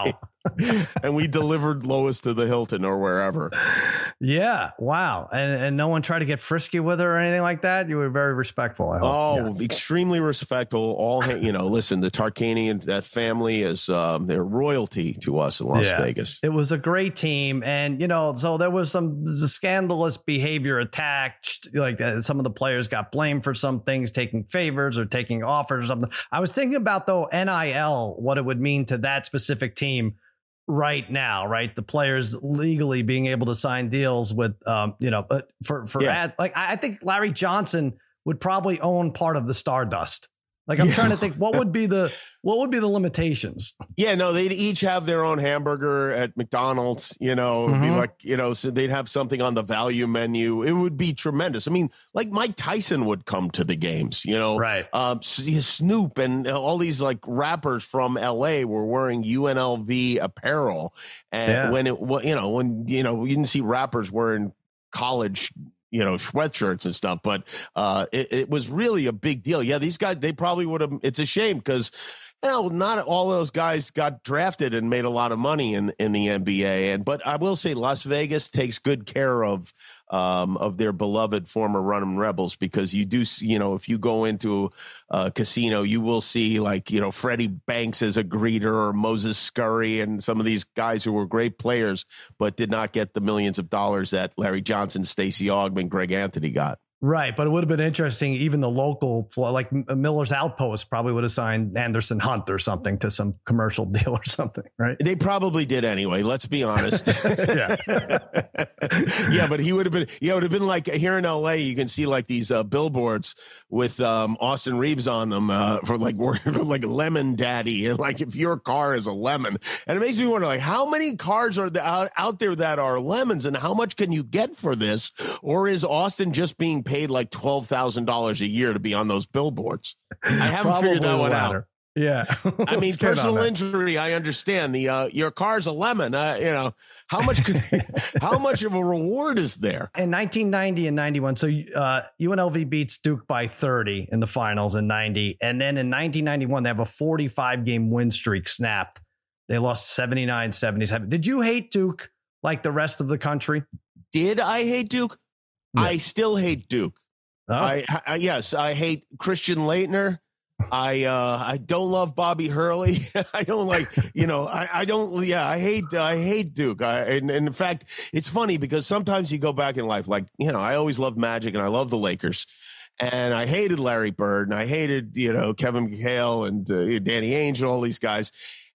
and we delivered Lois to the Hilton or wherever. Yeah. Wow. And and no one tried to get frisky with her or anything like that. You were very respectful. I hope. Oh, yeah. Extremely respectful. All, you know, listen, the Tarkanian, that family is um, they're royalty to us in Las yeah. Vegas. It was a great team. And, you know, so there was some scandalous behavior attached. Like uh, some of the players got blamed for some things, taking favors or taking offers or something. I was thinking about, though, N I L, what it would mean to that specific team right now, right? The players legally being able to sign deals with, um, you know, but for, for yeah. ad, like, I think Larry Johnson would probably own part of the Stardust. Like, I'm yeah. trying to think what would be the, what would be the limitations? Yeah, no, they'd each have their own hamburger at McDonald's, you know, it'd Mm-hmm. be like, you know, so they'd have something on the value menu. It would be tremendous. I mean, like Mike Tyson would come to the games, you know, right. Um, Snoop and all these like rappers from L A were wearing U N L V apparel. And Yeah. when it, you know, when, you know, you didn't see rappers wearing college, you know, sweatshirts and stuff, but uh, it, it was really a big deal. Yeah, these guys, they probably would have, it's a shame because, you know, not all those guys got drafted and made a lot of money in, in the N B A. And, but I will say Las Vegas takes good care of, um, of their beloved former Running Rebels, because you do, see, you know, if you go into a casino, you will see like, you know, Freddie Banks as a greeter or Moses Scurry and some of these guys who were great players, but did not get the millions of dollars that Larry Johnson, Stacey Augmon, Greg Anthony got. Right. But it would have been interesting. Even the local, like Miller's Outpost probably would have signed Anderson Hunt or something to some commercial deal or something. Right. They probably did anyway. Let's be honest. yeah. yeah. But he would have been, yeah, it would have been like here in L A, you can see like these uh, billboards with um, Austin Reeves on them uh, for like, for like Lemon Daddy. And like, if your car is a lemon, and it makes me wonder, like, how many cars are out, out there that are lemons and how much can you get for this? Or is Austin just being paid like twelve thousand dollars a year to be on those billboards? I haven't Probably figured that one out. Yeah. I mean, personal injury, I understand. The uh, your car's a lemon. Uh, you know, how much could, how much of a reward is there? In nineteen ninety and ninety-one, so uh, U N L V beats Duke by thirty in the finals in ninety. And then in nineteen ninety-one, they have a forty-five game win streak snapped. They lost seventy-nine seventy-seven. Did you hate Duke like the rest of the country? Did I hate Duke? Yeah. I still hate Duke. Oh. I, I yes, I hate Christian Laettner. I uh, I don't love Bobby Hurley. I don't like, you know, I, I don't. Yeah, I hate I hate Duke. I, and, and in fact, it's funny because sometimes you go back in life, like, you know, I always loved Magic and I love the Lakers. And I hated Larry Bird and I hated, you know, Kevin McHale and uh, Danny Ainge and all these guys.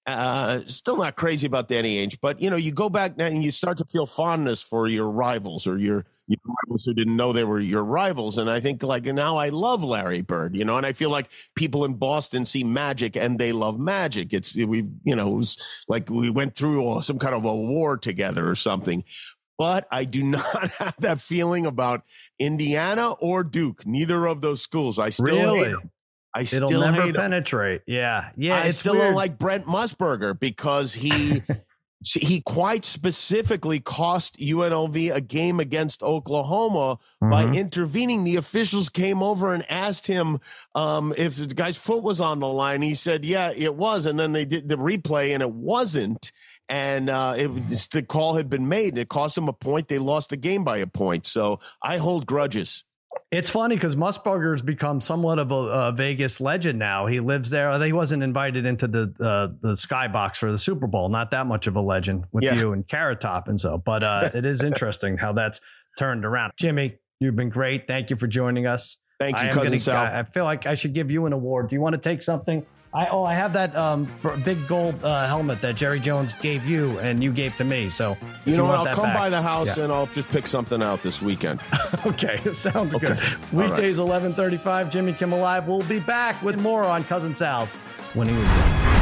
Uh, still not crazy about Danny Ainge, but you know, you go back now and you start to feel fondness for your rivals or your, your rivals who didn't know they were your rivals. And I think like now I love Larry Bird, you know, and I feel like people in Boston see Magic and they love Magic. It's, we, you know, it was like we went through some kind of a war together or something. But I do not have that feeling about Indiana or Duke, neither of those schools. I still really? hate them. I It'll still never hate penetrate. Him. Yeah. Yeah. I it's still weird. don't like Brent Musburger because he he quite specifically cost U N L V a game against Oklahoma mm-hmm. by intervening. The officials came over and asked him um, if the guy's foot was on the line. He said, yeah, it was. And then they did the replay and it wasn't. And uh, it was, the call had been made and it cost them a point. They lost the game by a point. So I hold grudges. It's funny because Musburger's become somewhat of a, a Vegas legend now. He lives there. He wasn't invited into the uh, the skybox for the Super Bowl. Not that much of a legend with yeah. you and Carrot Top and so. But uh, it is interesting how that's turned around. Jimmy, you've been great. Thank you for joining us. Thank you, I Cousin gonna, Sal. I, I feel like I should give you an award. Do you want to take something? I oh I have that um big gold uh, helmet that Jerry Jones gave you and you gave to me. So you know you what? I'll come back, by the house yeah. and I'll just pick something out this weekend. Okay, sounds okay. good. Weekdays right. eleven thirty-five. Jimmy Kimmel Live. We'll be back with more on Cousin Sal's Winning Weekend.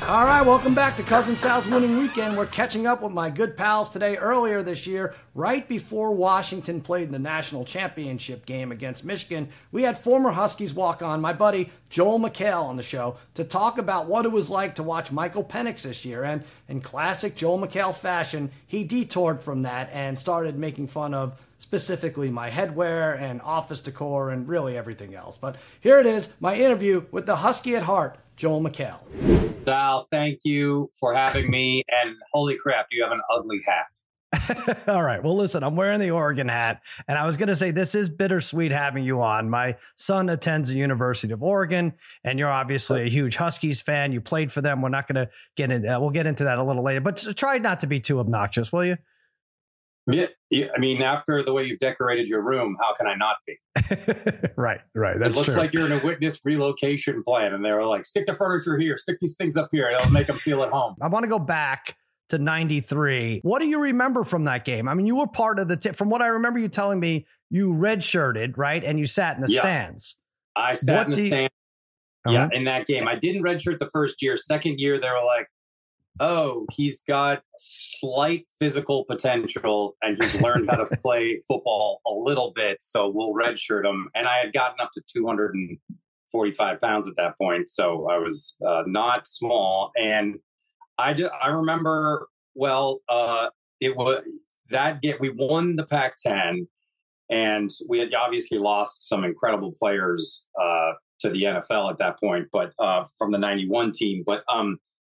All right, welcome back to Cousin Sal's Winning Weekend. We're catching up with my good pals today. Earlier this year, right before Washington played in the national championship game against Michigan, we had former Huskies walk-on, my buddy Joel McHale, on the show to talk about what it was like to watch Michael Penix this year. And in classic Joel McHale fashion, he detoured from that and started making fun of specifically my headwear and office decor and really everything else. But here it is, my interview with the Husky at heart, Joel McHale. Sal, thank you for having me. And holy crap, you have an ugly hat. All right. Well, listen, I'm wearing the Oregon hat, and I was going to say this is bittersweet having you on. My son attends the University of Oregon, and you're obviously a huge Huskies fan. You played for them. We're not going to get into, uh, we'll get into that a little later, but try not to be too obnoxious, will you? Yeah, I mean, after the way you've decorated your room, how can I not be? right, right. That's it looks true. like you're in a witness relocation plan, and they were like, stick the furniture here, stick these things up here. It'll make them feel at home. I want to go back to ninety-three. What do you remember from that game? I mean, you were part of the, t- from what I remember you telling me, you redshirted, right? And you sat in the yeah. stands. I sat what in the you... stands. Uh-huh. Yeah, in that game. I didn't redshirt the first year. Second year, they were like, oh, he's got slight physical potential and he's learned how to play football a little bit, so we'll redshirt him. And I had gotten up to two hundred forty-five pounds at that point, so I was uh, not small. And I, do, I remember, well, uh, it was that game, we won the Pac ten, and we had obviously lost some incredible players uh, to the N F L at that point, but uh, from the ninety-one team. But um,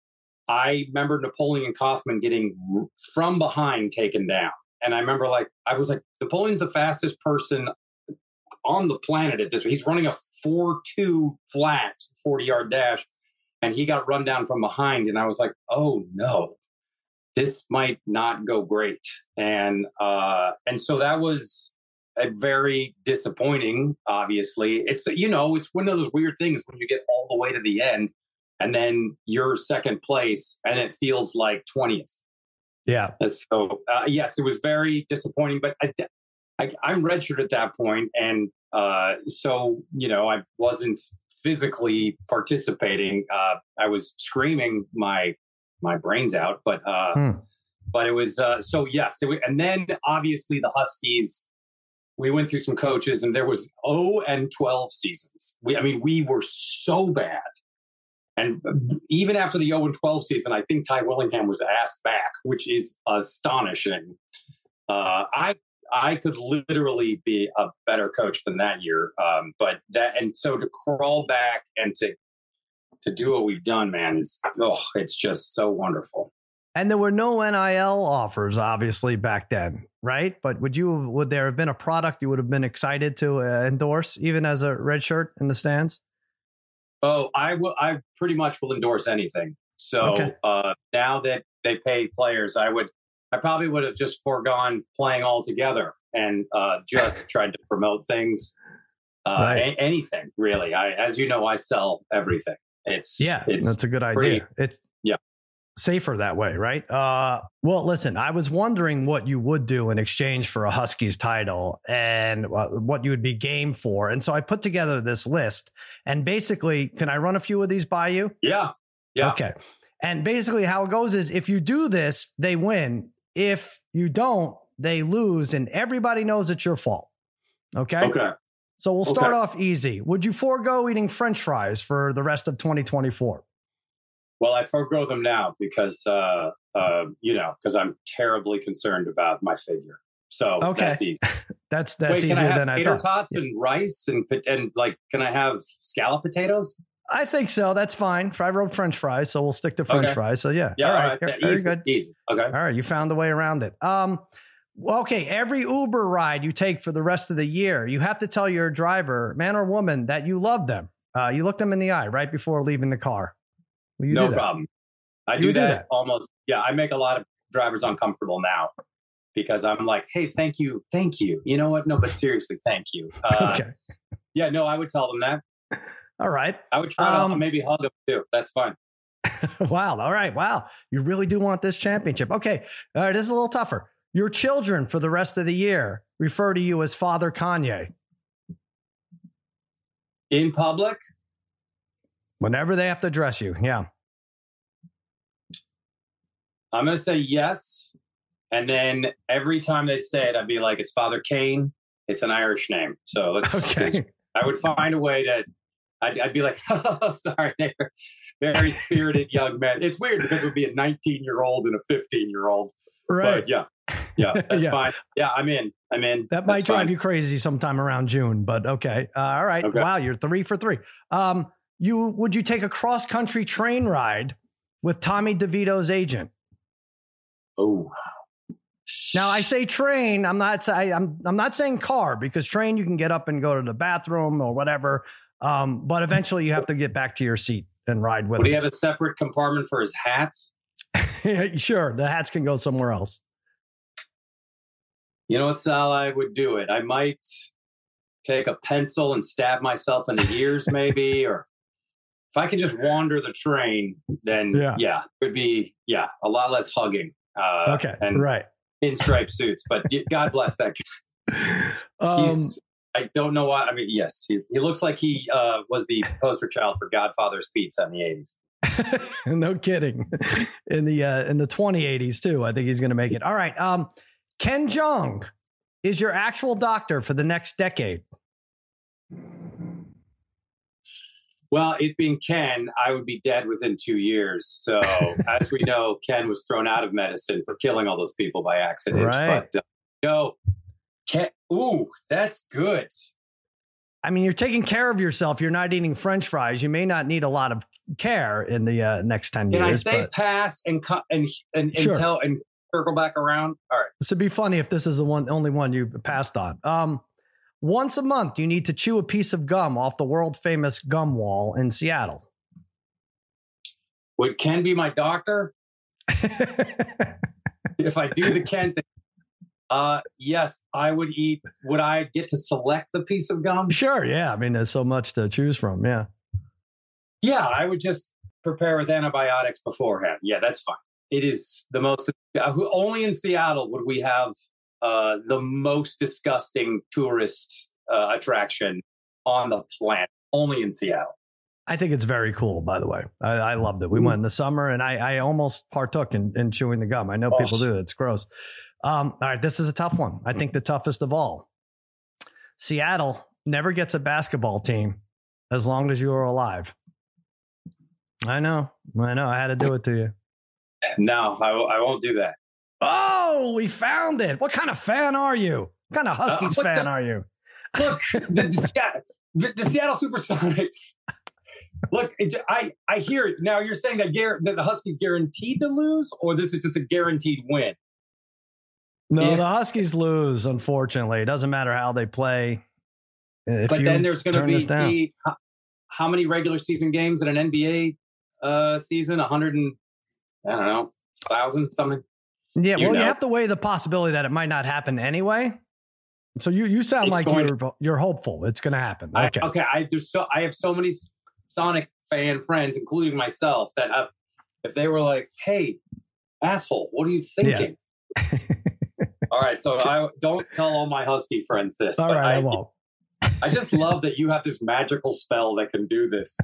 I remember Napoleon Kaufman getting from behind taken down. And I remember like, I was like, Napoleon's the fastest person on the planet at this. He's running a four two flat forty yard dash. And he got run down from behind. And I was like, oh no, this might not go great. And, uh, and so that was a very disappointing, obviously. It's, you know, it's one of those weird things when you get all the way to the end and then you're second place and it feels like twentieth. Yeah. So, uh, yes, it was very disappointing, but I, I, I'm redshirt at that point. And uh, so, you know, I wasn't physically participating. Uh, I was screaming my my brains out, but uh, hmm. but it was, uh, so yes. It was, and then obviously the Huskies, we went through some coaches and there was oh and twelve seasons. We, I mean, we were so bad. And even after the oh and twelve season, I think Ty Willingham was asked back, which is astonishing. Uh, I I could literally be a better coach than that year. Um, but that, and so to crawl back and to to do what we've done, man, is oh, it's just so wonderful. And there were no N I L offers, obviously, back then, right? But would you would there have been a product you would have been excited to uh, endorse, even as a red shirt in the stands? Oh, I will. I pretty much will endorse anything. So okay. uh, now that they pay players, I would. I probably would have just foregone playing altogether and uh, just tried to promote things. Uh, right. a- anything really. I, as you know, I sell everything. It's yeah, it's that's a good pretty, idea. It's yeah. safer that way, right? Uh, well, listen, I was wondering what you would do in exchange for a Huskies title and uh, what you would be game for. And so I put together this list. And basically, can I run a few of these by you? Yeah. Yeah. Okay. And basically how it goes is if you do this, they win. If you don't, they lose. And everybody knows it's your fault. Okay. Okay. So we'll start okay. off easy. Would you forego eating French fries for the rest of twenty twenty-four? Well, I forego them now because, uh, uh, you know, because I'm terribly concerned about my figure. So okay. that's easy. that's that's Wait, easier can I have than I tater thought. tots and rice and and like, can I have scallop potatoes? I think so. That's fine. I wrote French fries, so we'll stick to French okay. fries. So yeah, yeah, all right, all right. Very, Yeah, very easy, good. Easy. Okay, all right. You found a way around it. Um, okay. Every Uber ride you take for the rest of the year, you have to tell your driver, man or woman, that you love them. Uh, you look them in the eye right before leaving the car. Will you no do that? problem. I you do, do that, that almost. Yeah, I make a lot of drivers uncomfortable now because I'm like, hey, thank you, thank you. You know what? No, but seriously, thank you. Uh, okay. Yeah, no, I would tell them that. All right. I would try um, to maybe hug them too. That's fine. Wow. All right. Wow. You really do want this championship. Okay. All right. This is a little tougher. Your children for the rest of the year refer to you as Father Kanye. In public? Whenever they have to address you. Yeah. I'm going to say yes. And then every time they say it, I'd be like, it's Father Kane. It's an Irish name. So let's, Okay. I would find a way to, I'd, I'd be like, oh, sorry, they're very spirited young men. It's weird because it would be a nineteen-year-old and a fifteen-year-old. Right. But yeah, yeah, that's Yeah. fine. Yeah, I'm in. I'm in. That might That's drive fine. you crazy sometime around June, but okay. Uh, all right. Okay. Wow, you're three for three. Um, you would you take a cross country train ride with Tommy DeVito's agent? Oh. Now I say train. I'm not. I, I'm. I'm not saying car because train you can get up and go to the bathroom or whatever. Um, but eventually you have to get back to your seat and ride with Would he him. have a separate compartment for his hats? Sure, the hats can go somewhere else. You know what, Sal? I would do it. I might take a pencil and stab myself in the ears, maybe, or if I could just wander the train, then Yeah. yeah, it would be yeah a lot less hugging. Uh, Okay, and right. pinstripe suits, but God bless that guy. Um, He's, I don't know why. I mean, yes, he, he looks like he uh, was the poster child for Godfather's Pizza in the eighties. no kidding. In the uh, in the twenty eighties too. I think he's going to make it. All right. Um, Ken Jeong is your actual doctor for the next decade. Well, it being Ken, I would be dead within two years. So, as we know, Ken was thrown out of medicine for killing all those people by accident. Right. But uh, no, Ken. Ooh, that's good. I mean, you're taking care of yourself. You're not eating French fries. You may not need a lot of care in the uh, next ten Can years. I say but pass and cut and and, and Sure. tell and circle back around? All right. this would be funny if this is the one, only one you passed on. Um, once a month, you need to chew a piece of gum off the world famous gum wall in Seattle. Would Ken be my doctor if I do the Ken thing? Uh, yes, I would eat. Would I get to select the piece of gum? Sure. Yeah. I mean, there's so much to choose from. Yeah. Yeah, I would just prepare with antibiotics beforehand. Yeah, that's fine. It is the most. Uh, who, only in Seattle would we have uh, the most disgusting tourist uh, attraction on the planet. Only in Seattle. I think it's very cool, by the way. I, I loved it. We went in the summer and I, I almost partook in, in chewing the gum. I know people Oh. do. It's gross. Um, all right. This is a tough one. I think the toughest of all. Seattle never gets a basketball team as long as you are alive. I know. I know. I had to do it to you. No, I, I won't do that. Oh, we found it. What kind of fan are you? What kind of Huskies Uh, what fan the- are you? Look, the, the, Seattle- the, the Seattle Supersonics. Look, it, I I hear it. Now you're saying that, Gar- that the Huskies guaranteed to lose, or this is just a guaranteed win? No, If- the Huskies lose, unfortunately. It doesn't matter how they play. If But you then there's going to turn this down. be how, how many regular season games in an N B A uh, season? A hundred and I don't know, thousand something. Yeah, You well, you know. have to weigh the possibility that it might not happen anyway. So you you sound It's like going you're you're hopeful it's going to happen. I, Okay. okay, I there's so I have so many Sonic fan friends, including myself, that uh, if they were like, "Hey, asshole, what are you thinking?" All right, so I don't tell all my Husky friends this. All but right, I, I, won't. I just love that you have this magical spell that can do this.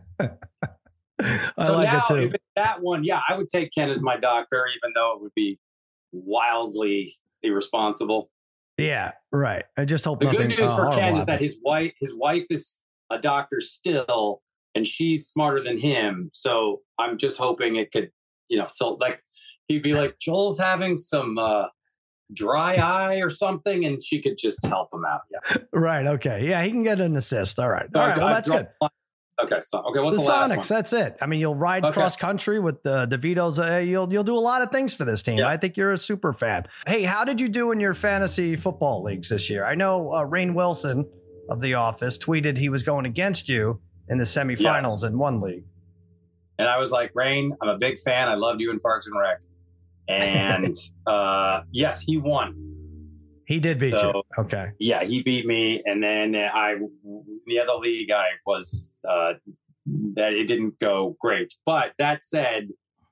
I so like now, it too. if it's that one, yeah, I would take Ken as my doctor, even though it would be wildly irresponsible. Yeah, right. I just hope The nothing good news uh, for horrible Ken is that happens. his wife, his wife is a doctor still, and she's smarter than him. So I'm just hoping it could, you know, feel like he'd be like, Joel's having some uh, dry eye or something, and she could just help him out. Yeah. Right. Okay. Yeah, he can get an assist. All right. All right. Well, I that's draw- good. Okay. So okay, what's The the, last Sonics. one? That's it. I mean, you'll ride Okay. cross country with the DeVito's. Uh, you'll you'll do a lot of things for this team. Yeah. I think you're a super fan. Hey, how did you do in your fantasy football leagues this year? I know uh, Rainn Wilson of The Office tweeted he was going against you in the semifinals Yes. in one league. And I was like, Rain, I'm a big fan. I loved you in Parks and Rec. And uh, yes, he won. He did beat So- you. Okay. Yeah, he beat me. And then I, the other league, I was, uh, that it didn't go great. But that said,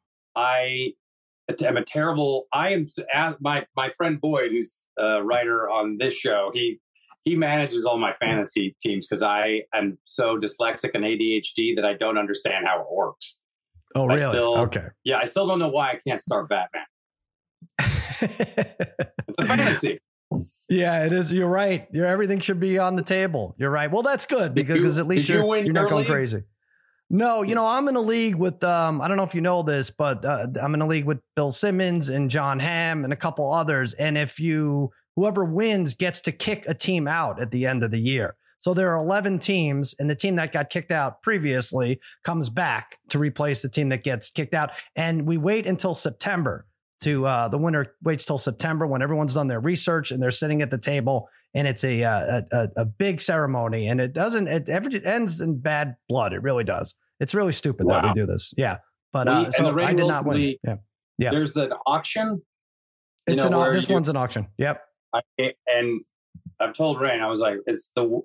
I am a terrible, I am, as my, my friend Boyd, who's a writer on this show, he, he manages all my fantasy teams because I am so dyslexic and A D H D that I don't understand how it works. Oh, I really? still- okay. Yeah, I still don't know why I can't start Batman. It's a fantasy. Yeah, it is. You're right. You're, everything should be on the table. You're right. Well, that's good because Did you- at least did you you're, win you're not your going leagues? crazy. No, you know, I'm in a league with, um, I don't know if you know this, but uh, I'm in a league with Bill Simmons and John Hamm and a couple others. And if you, whoever wins gets to kick a team out at the end of the year. So there are eleven teams, and the team that got kicked out previously comes back to replace the team that gets kicked out. And we wait until September to, uh, the winner waits till September when everyone's done their research and they're sitting at the table. And it's a, a, a, a big ceremony, and it doesn't, it, ever, it ends in bad blood. It really does. It's really stupid wow. that we do this. Yeah. But, we, uh, so the I did not win. League, yeah. Yeah. There's an auction. It's know, an, this you, one's an auction. Yep. I, and I've told Rain, I was like, it's the,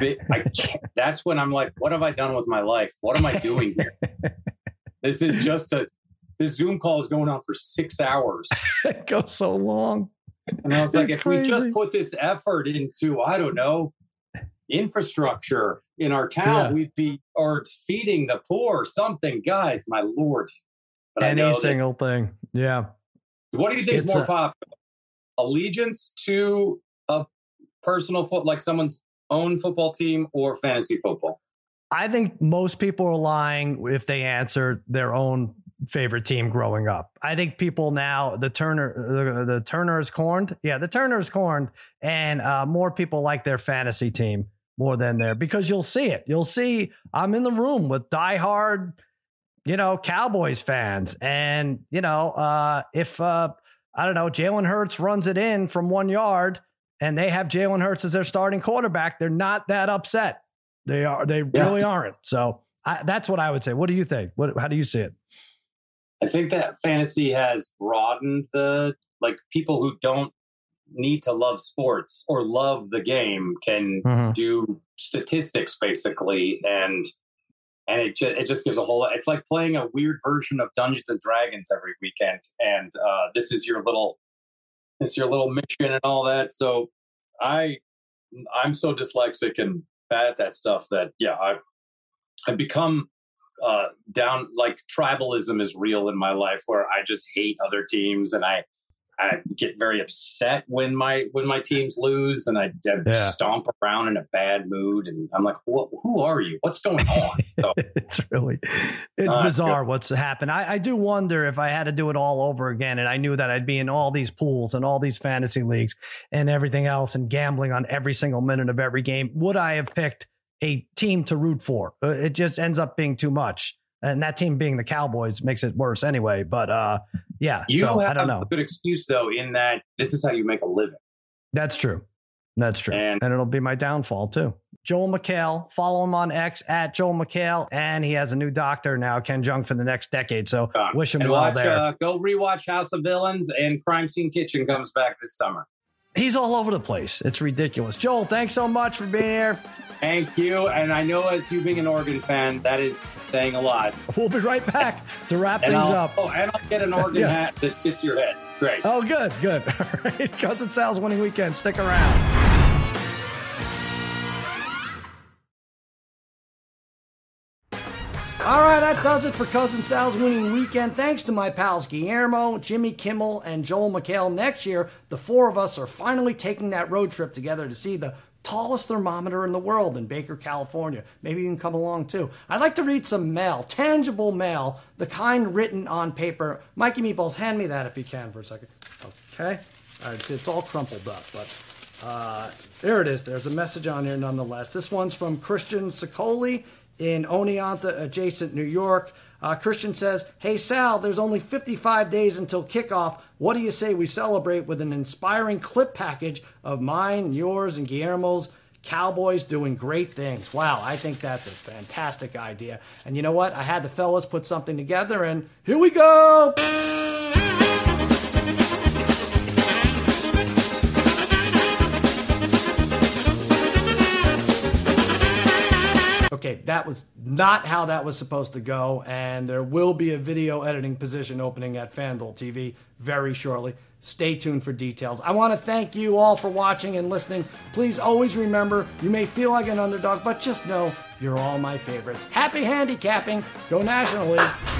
I can't, that's when I'm like, what have I done with my life? What am I doing here? This is just a, this Zoom call is going on for six hours. It goes so long. And I was like, it's if crazy. we just put this effort into, I don't know, infrastructure in our town, yeah. we'd be, or feeding the poor, something, guys, my Lord. But Any I know single that, thing. Yeah. What do you think is more a, popular? Allegiance to a personal foot, like someone's own football team, or fantasy football? I think most people are lying if they answer their own favorite team growing up. I think people now, the Turner, the, the Turner's corned. Yeah, the Turner's corned, and uh, more people like their fantasy team more than their, because you'll see it. You'll see, I'm in the room with diehard, you know, Cowboys fans. And, you know, uh, if, uh, I don't know, Jalen Hurts runs it in from one yard and they have Jalen Hurts as their starting quarterback, they're not that upset. They are, they yeah. really aren't. So I, that's what I would say. What do you think? What, how do you see it? I think that fantasy has broadened the, like, people who don't need to love sports or love the game can mm-hmm. do statistics basically. And, and it just, it just gives a whole, it's like playing a weird version of Dungeons and Dragons every weekend. And uh, this is your little, this is your little mission and all that. So I, I'm so dyslexic and bad at that stuff that, yeah, I, I've become uh, down, like tribalism is real in my life where I just hate other teams and I, I get very upset when my when my teams lose, and I, I yeah. stomp around in a bad mood, and I'm like, "What? Who are you? What's going on?" So, it's really, it's uh, bizarre good. What's happened. I, I do wonder if I had to do it all over again, and I knew that I'd be in all these pools and all these fantasy leagues and everything else, and gambling on every single minute of every game. Would I have picked a team to root for? It just ends up being too much. And that team being the Cowboys makes it worse anyway. But uh, yeah, you so, have I don't know. a good excuse, though, in that this is how you make a living. That's true. That's true. And, and it'll be my downfall, too. Joel McHale, follow him on X at Joel McHale. And he has a new doctor now, Ken Jeong, for the next decade. So uh, wish him well watch, there. Uh, go rewatch House of Villains, and Crime Scene Kitchen comes back this summer. He's all over the place. It's ridiculous. Joel, thanks so much for being here. Thank you. And I know, as you being an Oregon fan, that is saying a lot. We'll be right back to wrap and things I'll, up. Oh, and I'll get an Oregon yeah. hat that fits your head. Great. Oh, good, good. All right. Cousin Sal's winning weekend. Stick around. All right, that does it for Cousin Sal's winning weekend. Thanks to my pals Guillermo, Jimmy Kimmel, and Joel McHale. Next year, the four of us are finally taking that road trip together to see the tallest thermometer in the world in Baker, California. Maybe you can come along too. I'd like to read some mail, tangible mail, the kind written on paper. Mikey Meatballs, hand me that if you can for a second. Okay. All right, see, it's all crumpled up, but uh, there it is. There's a message on here nonetheless. This one's from Christian Sicoli in Oneonta, adjacent New York. Uh, Christian says, "Hey Sal, there's only fifty-five days until kickoff. What do you say we celebrate with an inspiring clip package of mine, yours, and Guillermo's Cowboys doing great things?" Wow, I think that's a fantastic idea. And you know what? I had the fellas put something together, and here we go! Okay, that was not how that was supposed to go, and there will be a video editing position opening at FanDuel T V very shortly. Stay tuned for details. I want to thank you all for watching and listening. Please always remember, you may feel like an underdog, but just know you're all my favorites. Happy handicapping. Go National League.